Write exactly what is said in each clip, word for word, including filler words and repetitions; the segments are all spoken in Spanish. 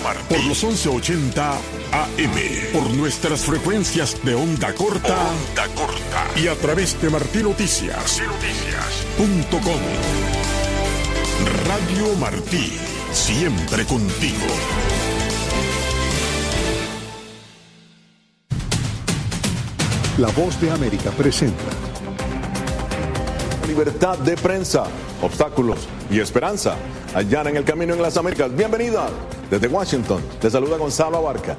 Martí. Por los once ochenta A M. Por nuestras frecuencias de onda corta. Onda corta. Y a través de Martí Noticias. Noticias punto com. Radio Martí. Siempre contigo. La Voz de América presenta Libertad de prensa, obstáculos y esperanza. Allá en el camino en las Américas. Bienvenida. Desde Washington, te saluda Gonzalo Abarca.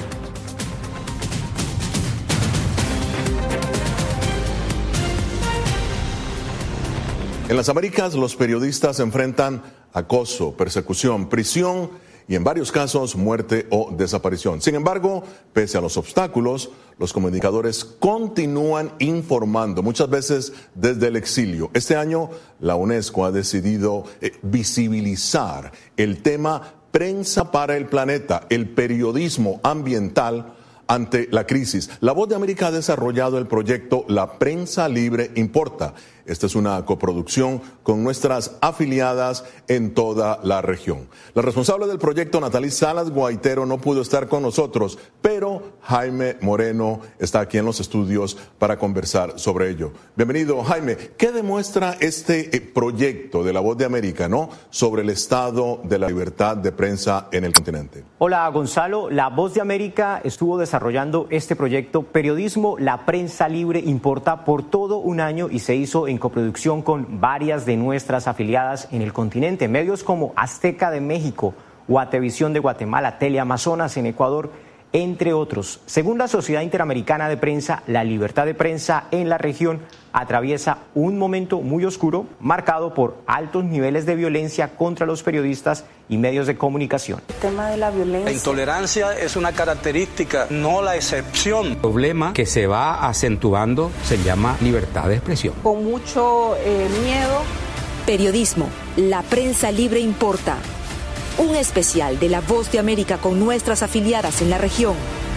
En las Américas, los periodistas enfrentan acoso, persecución, prisión y en varios casos muerte o desaparición. Sin embargo, pese a los obstáculos, los comunicadores continúan informando, muchas veces desde el exilio. Este año, la UNESCO ha decidido eh, visibilizar el tema Prensa para el Planeta, el periodismo ambiental ante la crisis. La Voz de América ha desarrollado el proyecto La Prensa Libre Importa. Esta es una coproducción con nuestras afiliadas en toda la región. La responsable del proyecto, Natalie Salas Guaitero, no pudo estar con nosotros, pero Jaime Moreno está aquí en los estudios para conversar sobre ello. Bienvenido, Jaime. ¿Qué demuestra este eh, proyecto de La Voz de América, ¿no?, sobre el estado de la libertad de prensa en el continente? Hola, Gonzalo. La Voz de América estuvo desarrollando este proyecto Periodismo, la Prensa Libre Importa por todo un año y se hizo en coproducción con varias de nuestras afiliadas en el continente. Medios como Azteca de México, Guatevisión de Guatemala, Teleamazonas en Ecuador, entre otros. Según la Sociedad Interamericana de Prensa, la libertad de prensa en la región atraviesa un momento muy oscuro, marcado por altos niveles de violencia contra los periodistas y medios de comunicación. El tema de la violencia. La intolerancia es una característica, no la excepción. El problema que se va acentuando se llama libertad de expresión. Con mucho eh, miedo. Periodismo, la prensa libre importa. Un especial de La Voz de América con nuestras afiliadas en la región.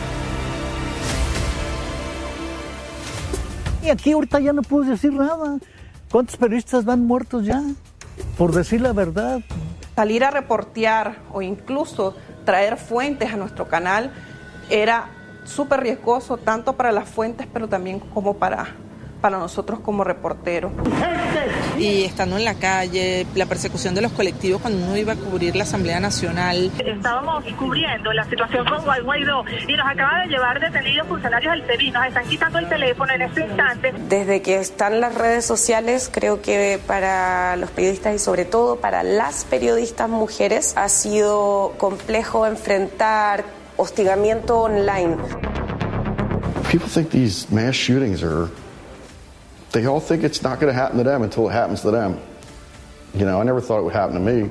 Y aquí ahorita ya no puedo decir nada. ¿Cuántos periodistas van muertos ya? Por decir la verdad. Salir a reportear o incluso traer fuentes a nuestro canal era súper riesgoso, tanto para las fuentes, pero también como para, para nosotros como reporteros. Y estando en la calle, la persecución de los colectivos cuando uno iba a cubrir la Asamblea Nacional. Estábamos cubriendo la situación con Juan Guaidó y nos acaba de llevar detenidos funcionarios del SEBIN, nos están quitando el teléfono en este instante. Desde que están las redes sociales, creo que para los periodistas y sobre todo para las periodistas mujeres ha sido complejo enfrentar hostigamiento online. People think these mass shootings are They all think it's not going to happen to them until it happens to them. You know, I never thought it would happen to me.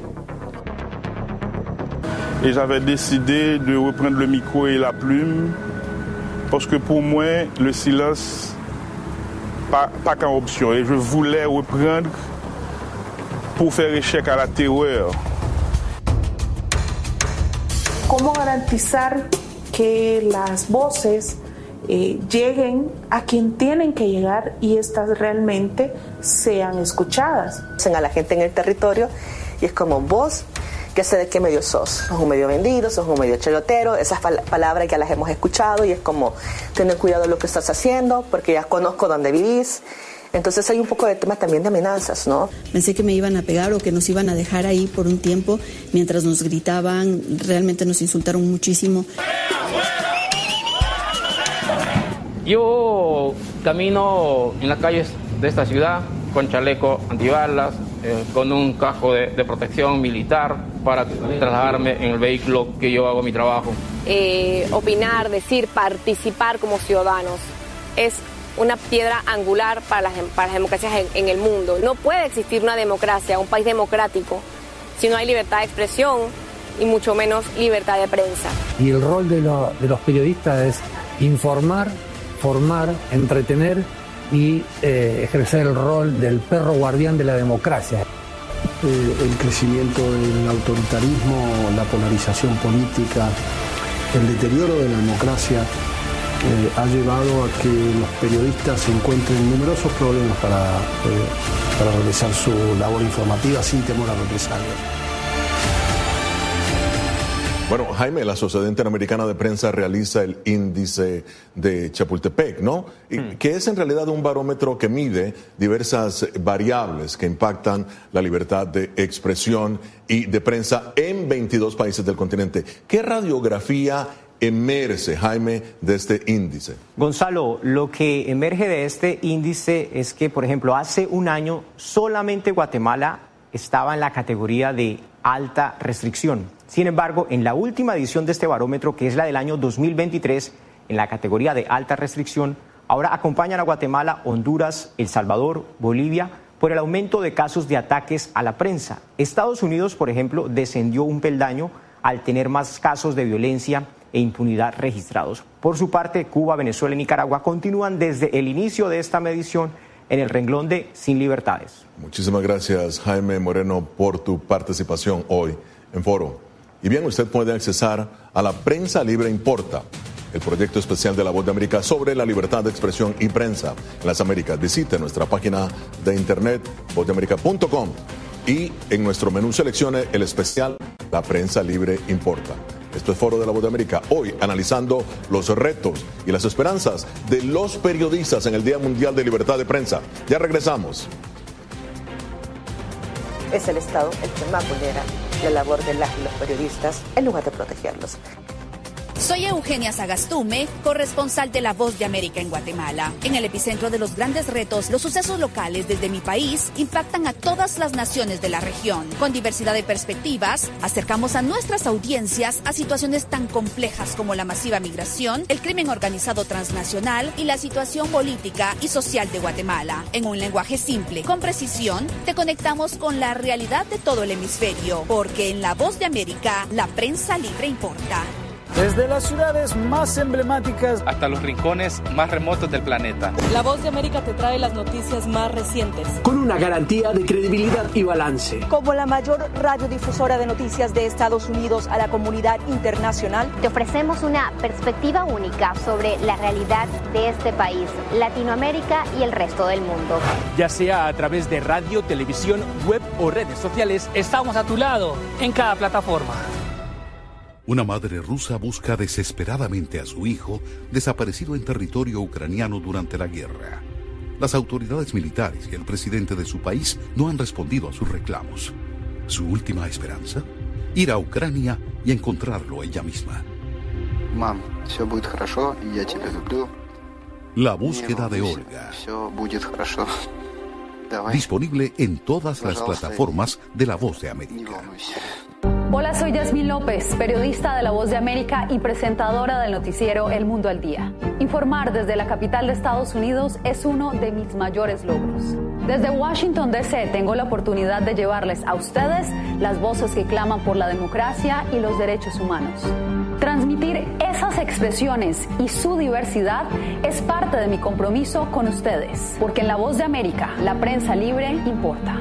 Et j'avais décidé de reprendre le micro et la plume parce que pour moi, le silence pas pas qu'une option. Et je voulais reprendre pour faire échec à la terreur. ¿Cómo garantizar que las voces Eh, lleguen a quien tienen que llegar y estas realmente sean escuchadas? A la gente en el territorio y es como vos, ¿qué sé de qué medio sos? Sos un medio vendido, sos un medio chayotero, esas pal- palabras ya las hemos escuchado y es como tener cuidado de lo que estás haciendo porque ya conozco dónde vivís. Entonces hay un poco de temas también de amenazas, ¿no? Pensé que me iban a pegar o que nos iban a dejar ahí por un tiempo mientras nos gritaban, realmente nos insultaron muchísimo. Yo camino en las calles de esta ciudad con chaleco antibalas, eh, con un casco de, de protección militar para trasladarme en el vehículo que yo hago mi trabajo. Eh, opinar, decir, participar como ciudadanos es una piedra angular para las, para las democracias en, en el mundo. No puede existir una democracia, un país democrático, si no hay libertad de expresión y mucho menos libertad de prensa. Y el rol de, lo, de los periodistas es informar, formar, entretener y eh, ejercer el rol del perro guardián de la democracia. Eh, el crecimiento del autoritarismo, la polarización política, el deterioro de la democracia eh, ha llevado a que los periodistas encuentren numerosos problemas para, eh, para realizar su labor informativa sin temor a represalias. Bueno, Jaime, la Sociedad Interamericana de Prensa realiza el índice de Chapultepec, ¿no? Y mm. que es en realidad un barómetro que mide diversas variables que impactan la libertad de expresión y de prensa en veintidós países del continente. ¿Qué radiografía emerge, Jaime, de este índice? Gonzalo, lo que emerge de este índice es que, por ejemplo, hace un año solamente Guatemala estaba en la categoría de alta restricción. Sin embargo, en la última edición de este barómetro, que es la del año dos mil veintitrés, en la categoría de alta restricción, ahora acompañan a Guatemala, Honduras, El Salvador, Bolivia, por el aumento de casos de ataques a la prensa. Estados Unidos, por ejemplo, descendió un peldaño al tener más casos de violencia e impunidad registrados. Por su parte, Cuba, Venezuela y Nicaragua continúan desde el inicio de esta medición en el renglón de sin libertades. Muchísimas gracias, Jaime Moreno, por tu participación hoy en Foro. Y bien, usted puede accesar a la Prensa Libre Importa, el proyecto especial de La Voz de América sobre la libertad de expresión y prensa en las Américas. Visite nuestra página de internet, voz de américa punto com, y en nuestro menú seleccione el especial La Prensa Libre Importa. Esto es Foro de La Voz de América, hoy analizando los retos y las esperanzas de los periodistas en el Día Mundial de Libertad de Prensa. Ya regresamos. Es el Estado el que más vulnera la labor de las y los periodistas en lugar de protegerlos. Soy Eugenia Sagastume, corresponsal de La Voz de América en Guatemala. En el epicentro de los grandes retos, los sucesos locales desde mi país impactan a todas las naciones de la región. Con diversidad de perspectivas, acercamos a nuestras audiencias a situaciones tan complejas como la masiva migración, el crimen organizado transnacional y la situación política y social de Guatemala. En un lenguaje simple, con precisión, te conectamos con la realidad de todo el hemisferio, porque en La Voz de América, la prensa libre importa. Desde las ciudades más emblemáticas hasta los rincones más remotos del planeta. La Voz de América te trae las noticias más recientes. Con una garantía de credibilidad y balance. Como la mayor radiodifusora de noticias de Estados Unidos a la comunidad internacional, te ofrecemos una perspectiva única sobre la realidad de este país, Latinoamérica y el resto del mundo. Ya sea a través de radio, televisión, web o redes sociales, estamos a tu lado en cada plataforma. Una madre rusa busca desesperadamente a su hijo desaparecido en territorio ucraniano durante la guerra. Las autoridades militares y el presidente de su país no han respondido a sus reclamos. ¿Su última esperanza? Ir a Ucrania y encontrarlo ella misma. Mam, все будет хорошо, y я тебя люблю. La búsqueda de Olga. Все будет хорошо. Disponible en todas las plataformas de La Voz de América. Hola, soy Yasmín López, periodista de La Voz de América y presentadora del noticiero El Mundo al Día. Informar desde la capital de Estados Unidos es uno de mis mayores logros. Desde Washington, D C, tengo la oportunidad de llevarles a ustedes las voces que claman por la democracia y los derechos humanos. Transmitir esas expresiones y su diversidad es parte de mi compromiso con ustedes, porque en La Voz de América, la prensa libre importa.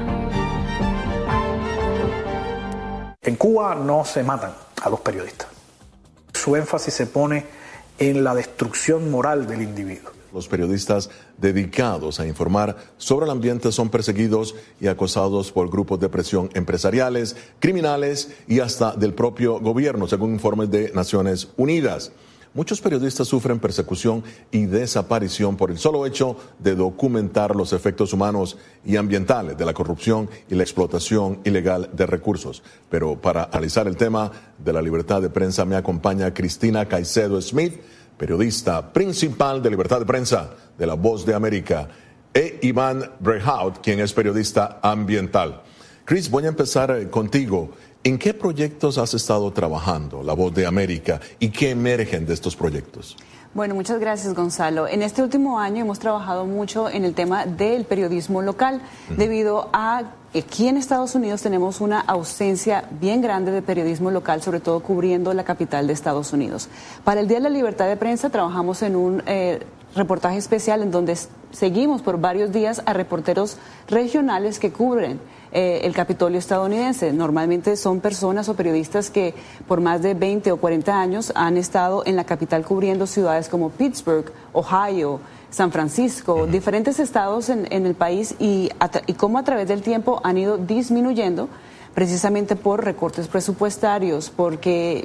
En Cuba no se matan a los periodistas. Su énfasis se pone en la destrucción moral del individuo. Los periodistas dedicados a informar sobre el ambiente son perseguidos y acosados por grupos de presión empresariales, criminales y hasta del propio gobierno, según informes de Naciones Unidas. Muchos periodistas sufren persecución y desaparición por el solo hecho de documentar los efectos humanos y ambientales de la corrupción y la explotación ilegal de recursos. Pero para analizar el tema de la libertad de prensa me acompaña Cristina Caicedo Smith, periodista principal de Libertad de Prensa de La Voz de América, e Iván Brehaut, quien es periodista ambiental. Chris, voy a empezar contigo. ¿En qué proyectos has estado trabajando, La Voz de América, y qué emergen de estos proyectos? Bueno, muchas gracias, Gonzalo. En este último año hemos trabajado mucho en el tema del periodismo local, uh-huh. debido a que aquí en Estados Unidos tenemos una ausencia bien grande de periodismo local, sobre todo cubriendo la capital de Estados Unidos. Para el Día de la Libertad de Prensa trabajamos en un eh, reportaje especial en donde seguimos por varios días a reporteros regionales que cubren Eh, el Capitolio estadounidense. Normalmente son personas o periodistas que por más de veinte o cuarenta años han estado en la capital cubriendo ciudades como Pittsburgh, Ohio, San Francisco, diferentes estados en, en el país y, y cómo a través del tiempo han ido disminuyendo precisamente por recortes presupuestarios, porque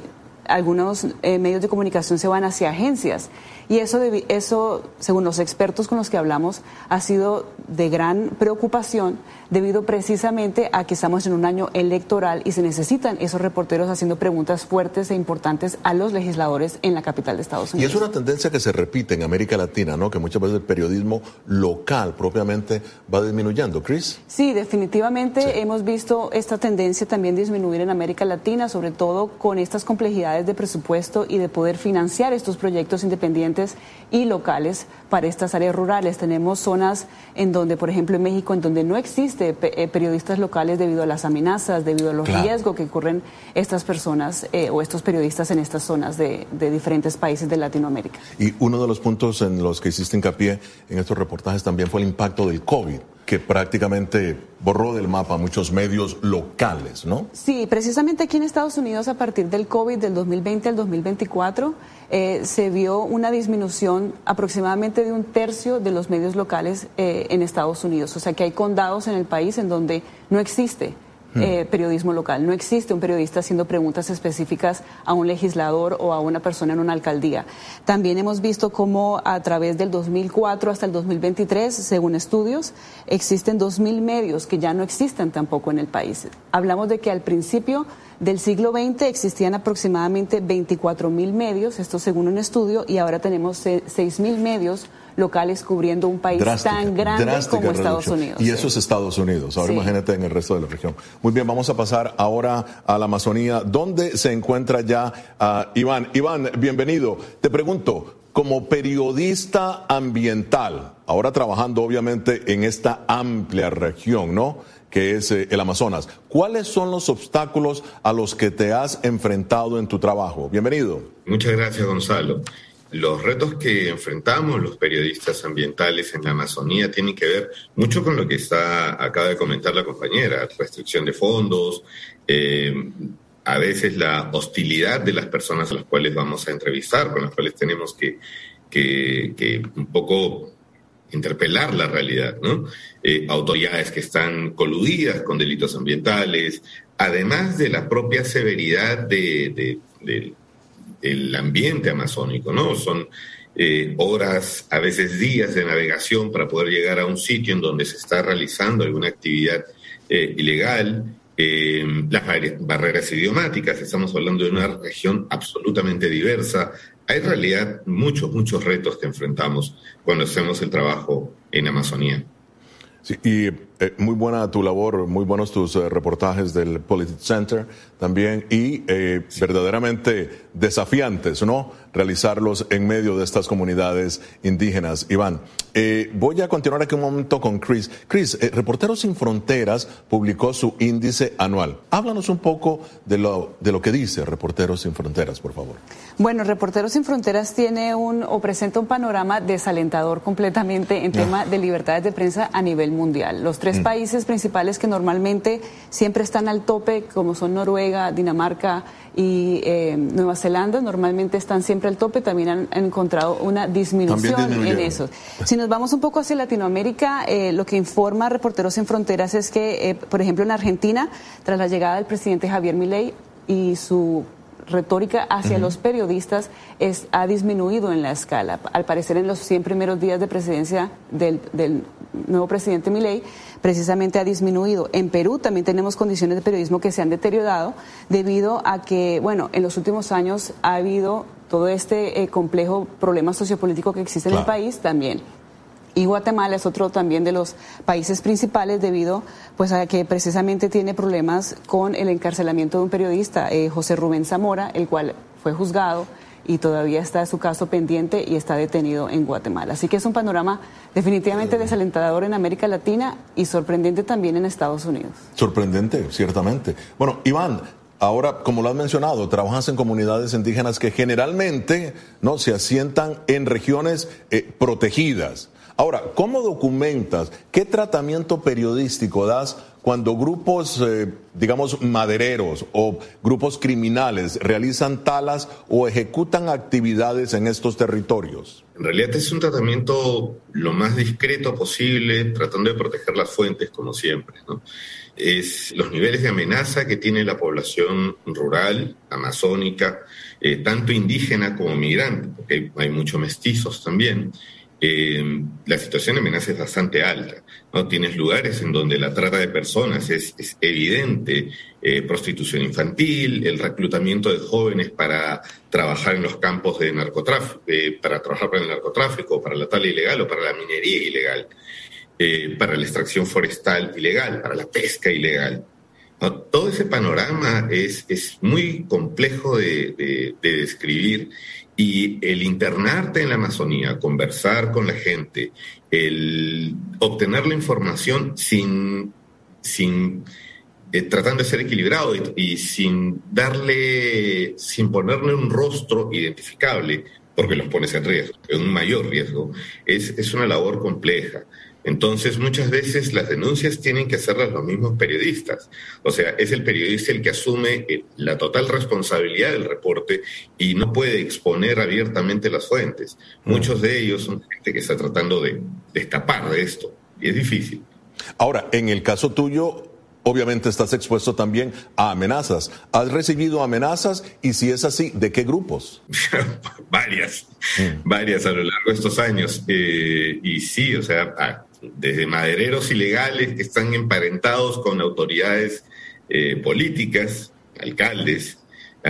algunos eh, medios de comunicación se van hacia agencias. Y eso, de, eso, según los expertos con los que hablamos, ha sido de gran preocupación debido precisamente a que estamos en un año electoral y se necesitan esos reporteros haciendo preguntas fuertes e importantes a los legisladores en la capital de Estados Unidos. Y es una tendencia que se repite en América Latina, ¿no? Que muchas veces el periodismo local propiamente va disminuyendo. ¿Chris? Sí, definitivamente sí. Hemos visto esta tendencia también disminuir en América Latina, sobre todo con estas complejidades de presupuesto y de poder financiar estos proyectos independientes y locales para estas áreas rurales. Tenemos zonas en donde, por ejemplo, en México, en donde no existe pe- periodistas locales debido a las amenazas, debido a los claro. riesgos que corren estas personas eh, o estos periodistas en estas zonas de, de diferentes países de Latinoamérica. Y uno de los puntos en los que hiciste hincapié en estos reportajes también fue el impacto del COVID, que prácticamente borró del mapa muchos medios locales, ¿no? Sí, precisamente aquí en Estados Unidos, a partir del COVID del dos mil veinte al dos mil veinticuatro, eh, se vio una disminución aproximadamente de un tercio de los medios locales eh, en Estados Unidos. O sea que hay condados en el país en donde no existe Eh, periodismo local. No existe un periodista haciendo preguntas específicas a un legislador o a una persona en una alcaldía. También hemos visto cómo a través del dos mil cuatro hasta el dos mil veintitrés, según estudios, existen dos mil medios que ya no existen tampoco en el país. Hablamos de que al principio del siglo veinte existían aproximadamente veinticuatro mil medios, esto según un estudio, y ahora tenemos seis mil medios locales cubriendo un país drástica, tan grande como Estados reducción. Unidos. Y sí. eso es Estados Unidos. Ahora sí. Imagínate en el resto de la región. Muy bien, vamos a pasar ahora a la Amazonía, donde se encuentra ya uh, Iván. Iván, bienvenido. Te pregunto, como periodista ambiental, ahora trabajando obviamente en esta amplia región, ¿no?, que es eh, el Amazonas, ¿cuáles son los obstáculos a los que te has enfrentado en tu trabajo? Bienvenido. Muchas gracias, Gonzalo. Los retos que enfrentamos los periodistas ambientales en la Amazonía tienen que ver mucho con lo que está acaba de comentar la compañera, restricción de fondos, eh, a veces la hostilidad de las personas a las cuales vamos a entrevistar, con las cuales tenemos que, que, que un poco interpelar la realidad, ¿no? Eh, autoridades que están coludidas con delitos ambientales, además de la propia severidad de, de, de el ambiente amazónico, ¿no? Son eh, horas, a veces días de navegación para poder llegar a un sitio en donde se está realizando alguna actividad eh, ilegal, eh, las barreras idiomáticas, estamos hablando de una región absolutamente diversa. Hay en realidad muchos, muchos retos que enfrentamos cuando hacemos el trabajo en Amazonía. Sí, y eh, muy buena tu labor, muy buenos tus eh, reportajes del Politics Center también, y eh, sí. verdaderamente desafiantes, ¿no?, realizarlos en medio de estas comunidades indígenas. Iván, eh, voy a continuar aquí un momento con Chris. Chris, eh, Reporteros Sin Fronteras publicó su índice anual. Háblanos un poco de lo, de lo que dice Reporteros Sin Fronteras, por favor. Bueno, Reporteros Sin Fronteras tiene un, o presenta un panorama desalentador completamente en tema de libertades de prensa a nivel mundial. Los tres mm. países principales que normalmente siempre están al tope, como son Noruega, Dinamarca y eh, Nueva Zelanda, normalmente están siempre al tope, también han, han encontrado una disminución en eso. Si nos vamos un poco hacia Latinoamérica, eh, lo que informa Reporteros Sin Fronteras es que, eh, por ejemplo, en Argentina, tras la llegada del presidente Javier Milei y su retórica hacia uh-huh. los periodistas es, ha disminuido en la escala. Al parecer, en los cien primeros días de presidencia del, del nuevo presidente Milei, precisamente ha disminuido. En Perú también tenemos condiciones de periodismo que se han deteriorado debido a que, bueno, en los últimos años ha habido todo este eh, complejo problema sociopolítico que existe claro. en el país también. Y Guatemala es otro también de los países principales debido pues a que precisamente tiene problemas con el encarcelamiento de un periodista, eh, José Rubén Zamora, el cual fue juzgado y todavía está su caso pendiente y está detenido en Guatemala. Así que es un panorama definitivamente desalentador en América Latina y sorprendente también en Estados Unidos. Sorprendente, ciertamente. Bueno, Iván, ahora, como lo has mencionado, trabajas en comunidades indígenas que generalmente no se asientan en regiones eh, protegidas. Ahora, ¿cómo documentas? ¿Qué tratamiento periodístico das cuando grupos, eh, digamos, madereros o grupos criminales realizan talas o ejecutan actividades en estos territorios? En realidad es un tratamiento lo más discreto posible, tratando de proteger las fuentes, como siempre, ¿no? Es los niveles de amenaza que tiene la población rural, amazónica, eh, tanto indígena como migrante, porque hay, hay muchos mestizos también. Eh, la situación de amenaza es bastante alta, ¿no? Tienes lugares en donde la trata de personas es, es evidente, eh, prostitución infantil, el reclutamiento de jóvenes para trabajar en los campos de narcotráfico, eh, para trabajar para el narcotráfico, para la tala ilegal o para la minería ilegal, eh, para la extracción forestal ilegal, para la pesca ilegal, ¿no? Todo ese panorama es, es muy complejo de, de, de describir. Y el internarte en la Amazonía, conversar con la gente, el obtener la información sin, sin eh, tratando de ser equilibrado y, y sin darle, sin ponerle un rostro identificable, porque los pones en riesgo, en un mayor riesgo, es, es una labor compleja. Entonces, muchas veces las denuncias tienen que hacerlas los mismos periodistas. O sea, es el periodista el que asume la total responsabilidad del reporte y no puede exponer abiertamente las fuentes. Muchos de ellos son gente que está tratando de, de escapar de esto, y es difícil. Ahora, en el caso tuyo, obviamente estás expuesto también a amenazas. ¿Has recibido amenazas? Y si es así, ¿de qué grupos? varias, mm. varias a lo largo de estos años. Eh, y sí, o sea, ah, desde madereros ilegales que están emparentados con autoridades eh, políticas, alcaldes,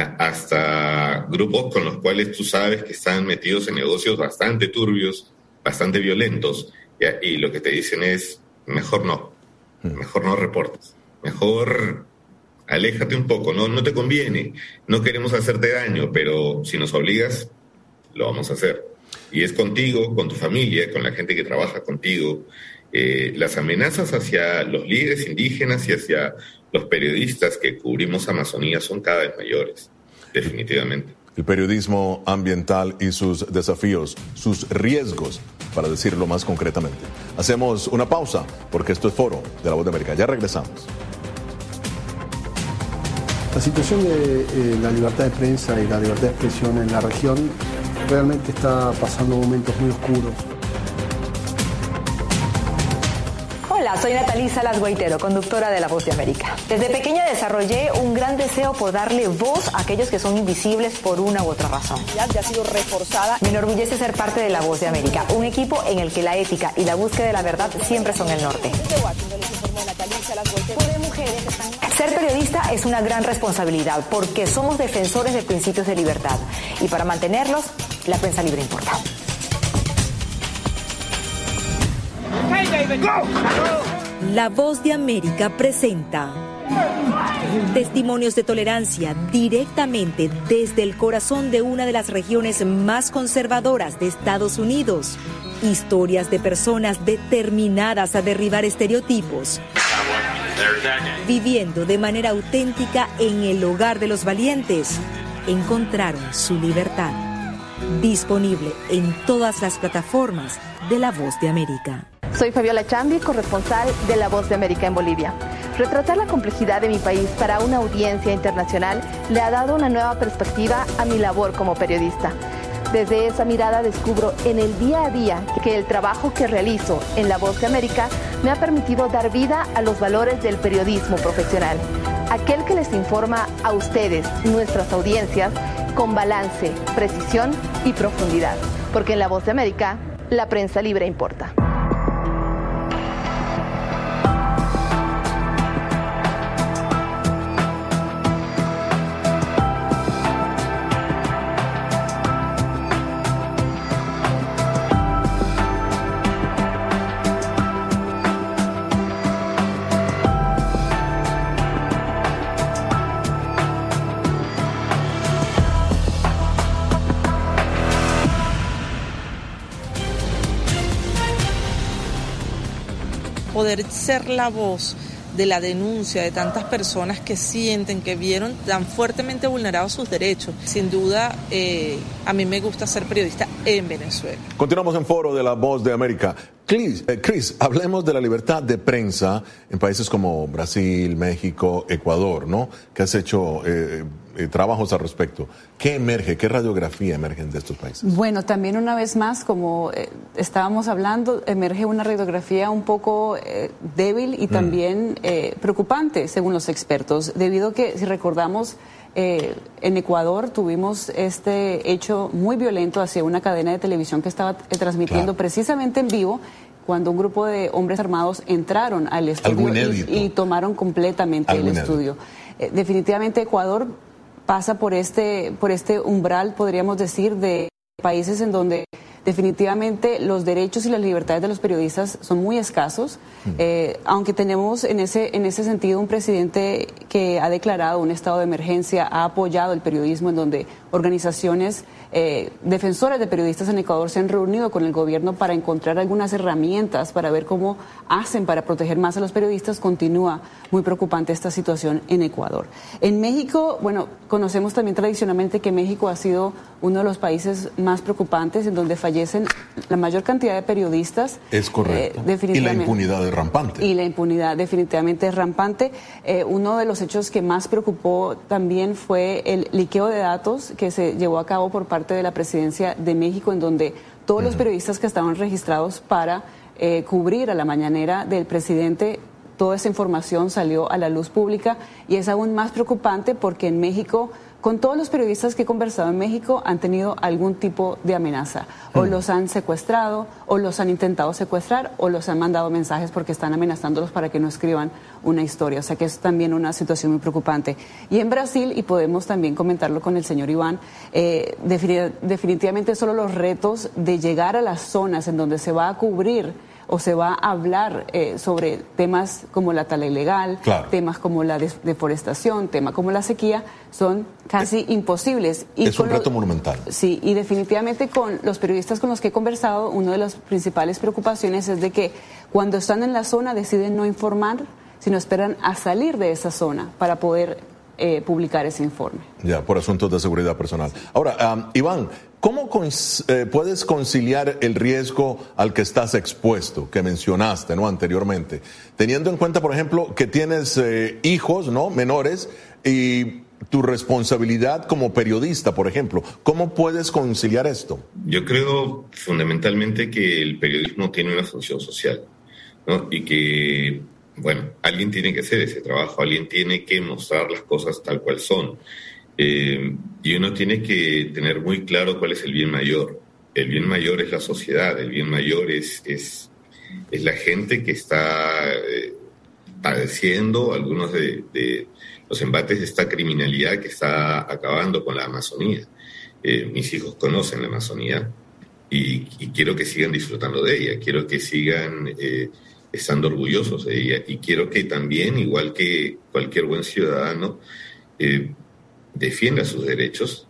hasta grupos con los cuales tú sabes que están metidos en negocios bastante turbios, bastante violentos, ¿ya? Y lo que te dicen es, mejor no, mejor no reportes, mejor aléjate un poco, no, no te conviene, no queremos hacerte daño, pero si nos obligas, lo vamos a hacer. Y es contigo, con tu familia, con la gente que trabaja contigo. Eh, las amenazas hacia los líderes indígenas y hacia los periodistas que cubrimos Amazonía son cada vez mayores, definitivamente. El periodismo ambiental y sus desafíos, sus riesgos, para decirlo más concretamente. Hacemos una pausa, porque esto es Foro de la Voz de América. Ya regresamos. La situación de eh, la libertad de prensa y la libertad de expresión en la región realmente está pasando momentos muy oscuros. Hola, soy Natalí Salas Guaitero, conductora de La Voz de América. Desde pequeña desarrollé un gran deseo por darle voz a aquellos que son invisibles por una u otra razón. Ya ha sido reforzada. Me enorgullece ser parte de La Voz de América, un equipo en el que la ética y la búsqueda de la verdad siempre son el norte. Ser periodista es una gran responsabilidad porque somos defensores de principios de libertad y para mantenerlos, la prensa libre importa. La Voz de América presenta testimonios de tolerancia directamente desde el corazón de una de las regiones más conservadoras de Estados Unidos. Historias de personas determinadas a derribar estereotipos, viviendo de manera auténtica en el hogar de los valientes. Encontraron su libertad. Disponible en todas las plataformas de La Voz de América. Soy Fabiola Chambi, corresponsal de La Voz de América en Bolivia. Retratar la complejidad de mi país para una audiencia internacional le ha dado una nueva perspectiva a mi labor como periodista. Desde esa mirada descubro en el día a día que el trabajo que realizo en La Voz de América me ha permitido dar vida a los valores del periodismo profesional. Aquel que les informa a ustedes, nuestras audiencias, con balance, precisión y profundidad. Porque en La Voz de América, la prensa libre importa. Poder ser la voz de la denuncia de tantas personas que sienten, que vieron tan fuertemente vulnerados sus derechos. Sin duda, eh, a mí me gusta ser periodista en Venezuela. Continuamos en Foro de La Voz de América. Chris, eh, Chris, hablemos de la libertad de prensa en países como Brasil, México, Ecuador, ¿no? Que has hecho eh, eh, trabajos al respecto. ¿Qué emerge, qué radiografía emergen de estos países? Bueno, también una vez más, como eh, estábamos hablando, emerge una radiografía un poco eh, débil y también mm. eh, preocupante, según los expertos, debido a que, si recordamos, Eh, en Ecuador tuvimos este hecho muy violento hacia una cadena de televisión que estaba eh, transmitiendo claro. precisamente en vivo, cuando un grupo de hombres armados entraron al estudio y, y tomaron completamente Algo el inédito. estudio. Eh, definitivamente Ecuador pasa por este, por este umbral, podríamos decir, de países en donde definitivamente los derechos y las libertades de los periodistas son muy escasos, eh, aunque tenemos en ese, en ese sentido un presidente que ha declarado un estado de emergencia, ha apoyado el periodismo, en donde organizaciones eh, defensoras de periodistas en Ecuador se han reunido con el gobierno para encontrar algunas herramientas para ver cómo hacen para proteger más a los periodistas. Continúa muy preocupante esta situación en Ecuador. En México, bueno, conocemos también tradicionalmente que México ha sido uno de los países más preocupantes, en donde fallecen la mayor cantidad de periodistas. Es correcto. Eh, definitivamente. Y la impunidad es rampante. Y la impunidad definitivamente es rampante. Eh, uno de los hechos que más preocupó también fue el liqueo de datos que se llevó a cabo por parte de la Presidencia de México, en donde todos uh-huh. los periodistas que estaban registrados para eh, cubrir a la mañanera del presidente, toda esa información salió a la luz pública, y es aún más preocupante porque en México, con todos los periodistas que he conversado en México, han tenido algún tipo de amenaza. O mm. los han secuestrado, o los han intentado secuestrar, o los han mandado mensajes porque están amenazándolos para que no escriban una historia. O sea que es también una situación muy preocupante. Y en Brasil, y podemos también comentarlo con el señor Iván, eh, definitivamente solo los retos de llegar a las zonas en donde se va a cubrir o se va a hablar eh, sobre temas como la tala ilegal, claro. temas como la des- deforestación, temas como la sequía, son casi es, imposibles. Y es un reto lo, monumental. Sí, y definitivamente con los periodistas con los que he conversado, una de las principales preocupaciones es de que cuando están en la zona deciden no informar, sino esperan a salir de esa zona para poder eh, publicar ese informe. Ya, por asuntos de seguridad personal. Ahora, um, Iván, ¿cómo cons- eh, puedes conciliar el riesgo al que estás expuesto, que mencionaste, ¿no?, anteriormente? Teniendo en cuenta, por ejemplo, que tienes eh, hijos, ¿no?, menores, y tu responsabilidad como periodista, por ejemplo. ¿Cómo puedes conciliar esto? Yo creo fundamentalmente que el periodismo tiene una función social, ¿no? Y que, bueno, alguien tiene que hacer ese trabajo, alguien tiene que mostrar las cosas tal cual son. Eh, y uno tiene que tener muy claro cuál es el bien mayor. El bien mayor es la sociedad, el bien mayor es, es, es la gente que está eh, padeciendo algunos de, de los embates de esta criminalidad que está acabando con la Amazonía. Eh, mis hijos conocen la Amazonía y, y quiero que sigan disfrutando de ella, quiero que sigan eh, estando orgullosos de ella, y quiero que también, igual que cualquier buen ciudadano, eh, defienda sus derechos.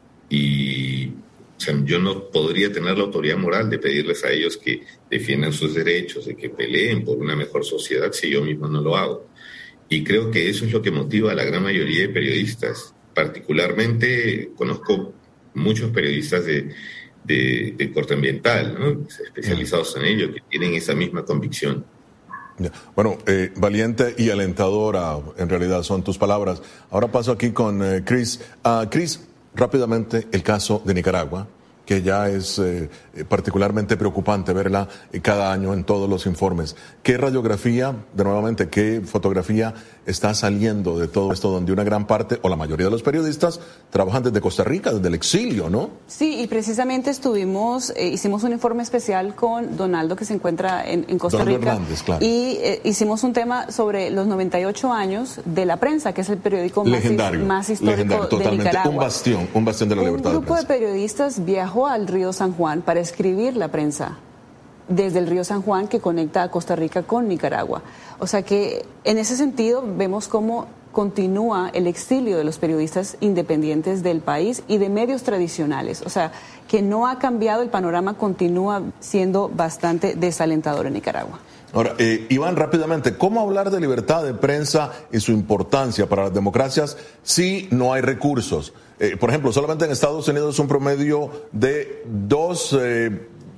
Y o sea, yo no podría tener la autoridad moral de pedirles a ellos que defiendan sus derechos, de que peleen por una mejor sociedad, si yo mismo no lo hago. Y creo que eso es lo que motiva a la gran mayoría de periodistas. Particularmente conozco muchos periodistas de, de, de corte ambiental, ¿no?, especializados en ello, que tienen esa misma convicción. Bueno, eh, valiente y alentadora, en realidad son tus palabras. Ahora paso aquí con eh, Chris. Uh, Chris, rápidamente, el caso de Nicaragua, que ya es eh, particularmente preocupante verla cada año en todos los informes. ¿Qué radiografía, de nuevamente, qué fotografía está saliendo de todo esto, donde una gran parte, o la mayoría de los periodistas, trabajan desde Costa Rica, desde el exilio, ¿no? Sí, y precisamente estuvimos, eh, hicimos un informe especial con Donaldo, que se encuentra en, en Costa Donaldo Rica. Hernández, claro. Y eh, hicimos un tema sobre los noventa y ocho años de La Prensa, que es el periódico más, legendario, más histórico legendario, totalmente, de Nicaragua. Un bastión, un bastión de la libertad de prensa. Un grupo de periodistas viajó al río San Juan para escribir La Prensa desde el río San Juan, que conecta a Costa Rica con Nicaragua. O sea que en ese sentido vemos cómo continúa el exilio de los periodistas independientes del país y de medios tradicionales. O sea, que no ha cambiado, el panorama continúa siendo bastante desalentador en Nicaragua. Ahora, eh, Iván, rápidamente, ¿cómo hablar de libertad de prensa y su importancia para las democracias si no hay recursos? Eh, por ejemplo, solamente en Estados Unidos un promedio de dos, eh,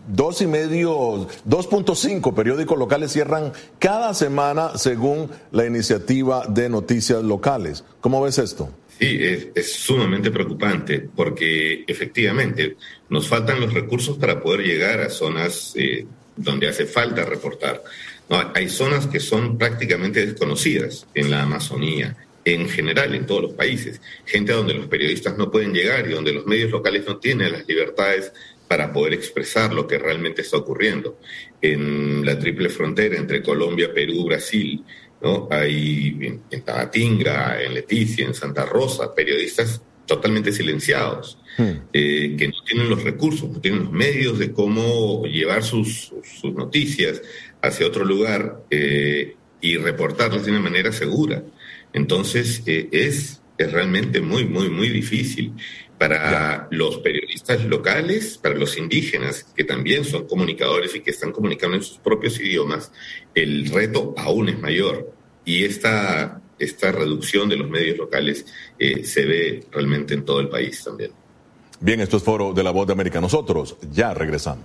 dos y medio, dos punto cinco periódicos locales cierran cada semana según la iniciativa de noticias locales. ¿Cómo ves esto? Sí, es, es sumamente preocupante porque efectivamente nos faltan los recursos para poder llegar a zonas eh, donde hace falta reportar. No, hay zonas que son prácticamente desconocidas en la Amazonía, en general en todos los países, gente a donde los periodistas no pueden llegar y donde los medios locales no tienen las libertades para poder expresar lo que realmente está ocurriendo. En la triple frontera entre Colombia, Perú, Brasil, ¿no? Hay en, en Tabatinga, en Leticia, en Santa Rosa, periodistas totalmente silenciados, hmm. eh, que no tienen los recursos, no tienen los medios de cómo llevar sus, sus noticias hacia otro lugar eh, y reportarlas de una manera segura. Entonces, eh, es, es realmente muy, muy, muy difícil para los periodistas locales, para los indígenas, que también son comunicadores y que están comunicando en sus propios idiomas. El reto aún es mayor. Y esta, esta reducción de los medios locales eh, se ve realmente en todo el país también. Bien, esto es Foro de la Voz de América. Nosotros ya regresamos.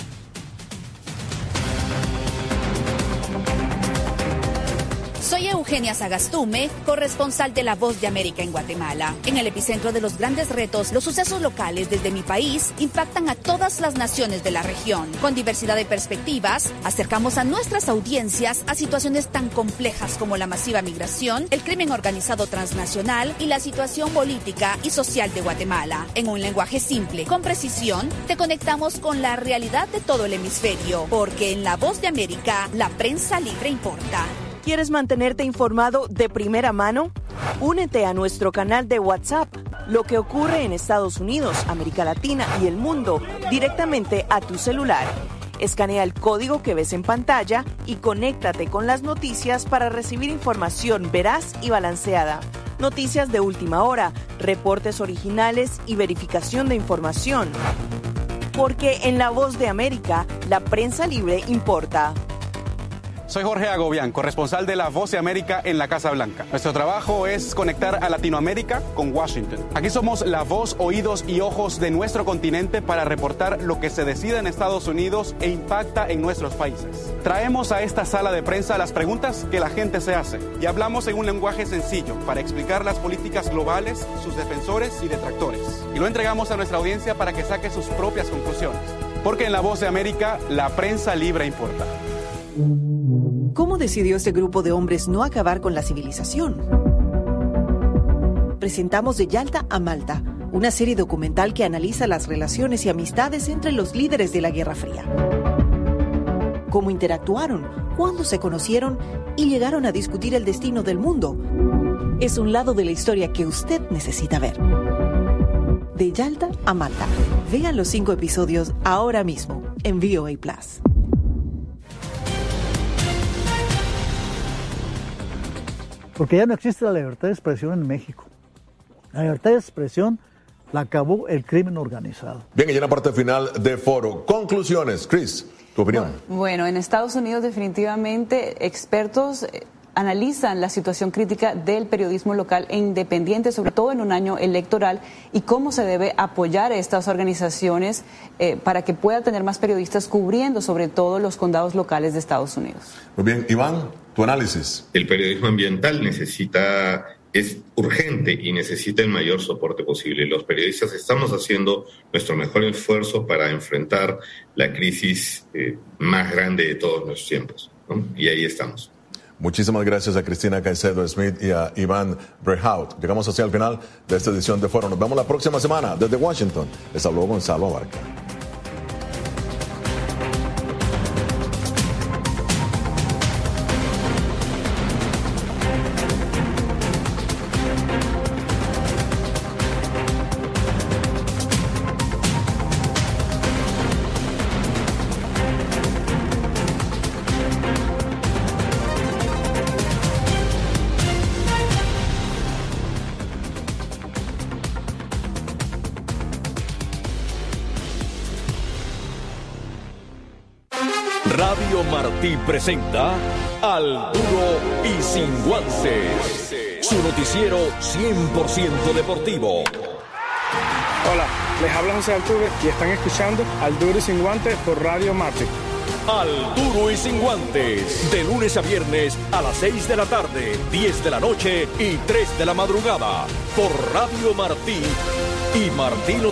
Soy Eugenia Sagastume, corresponsal de La Voz de América en Guatemala. En el epicentro de los grandes retos, los sucesos locales desde mi país impactan a todas las naciones de la región. Con diversidad de perspectivas, acercamos a nuestras audiencias a situaciones tan complejas como la masiva migración, el crimen organizado transnacional y la situación política y social de Guatemala. En un lenguaje simple, con precisión, te conectamos con la realidad de todo el hemisferio, porque en La Voz de América, la prensa libre importa. ¿Quieres mantenerte informado de primera mano? Únete a nuestro canal de WhatsApp. Lo que ocurre en Estados Unidos, América Latina y el mundo directamente a tu celular. Escanea el código que ves en pantalla y conéctate con las noticias para recibir información veraz y balanceada. Noticias de última hora, reportes originales y verificación de información. Porque en La Voz de América, la prensa libre importa. Soy Jorge Agobián, corresponsal de La Voz de América en la Casa Blanca. Nuestro trabajo es conectar a Latinoamérica con Washington. Aquí somos la voz, oídos y ojos de nuestro continente para reportar lo que se decide en Estados Unidos e impacta en nuestros países. Traemos a esta sala de prensa las preguntas que la gente se hace y hablamos en un lenguaje sencillo para explicar las políticas globales, sus defensores y detractores. Y lo entregamos a nuestra audiencia para que saque sus propias conclusiones. Porque en La Voz de América, la prensa libre importa. ¿Cómo decidió este grupo de hombres no acabar con la civilización? Presentamos De Yalta a Malta, una serie documental que analiza las relaciones y amistades entre los líderes de la Guerra Fría. Cómo interactuaron, cuándo se conocieron y llegaron a discutir el destino del mundo. Es un lado de la historia que usted necesita ver. De Yalta a Malta. Vean los cinco episodios ahora mismo en V O A Plus. Porque ya no existe la libertad de expresión en México. La libertad de expresión la acabó el crimen organizado. Bien, y en la parte final de Foro, conclusiones. Chris, tu opinión. Bueno, en Estados Unidos definitivamente expertos analizan la situación crítica del periodismo local e independiente, sobre todo en un año electoral, y cómo se debe apoyar a estas organizaciones eh, para que pueda tener más periodistas cubriendo sobre todo los condados locales de Estados Unidos. Muy bien, Iván, tu análisis. El periodismo ambiental necesita, es urgente y necesita el mayor soporte posible. Los periodistas estamos haciendo nuestro mejor esfuerzo para enfrentar la crisis eh, más grande de todos los tiempos, ¿no? Y ahí estamos. Muchísimas gracias a Cristina Caicedo Smith y a Iván Brehaut. Llegamos hacia el final de esta edición de Foro. Nos vemos la próxima semana desde Washington. Les habló Gonzalo Abarca. Radio Martí presenta Al Duro y Sin Guantes, su noticiero cien por ciento deportivo. Hola, Les habla José Altuve y están escuchando Al Duro y Sin Guantes por Radio Martí. Al Duro y Sin Guantes, de lunes a viernes a las seis de la tarde, diez de la noche y tres de la madrugada, por Radio Martí y Martí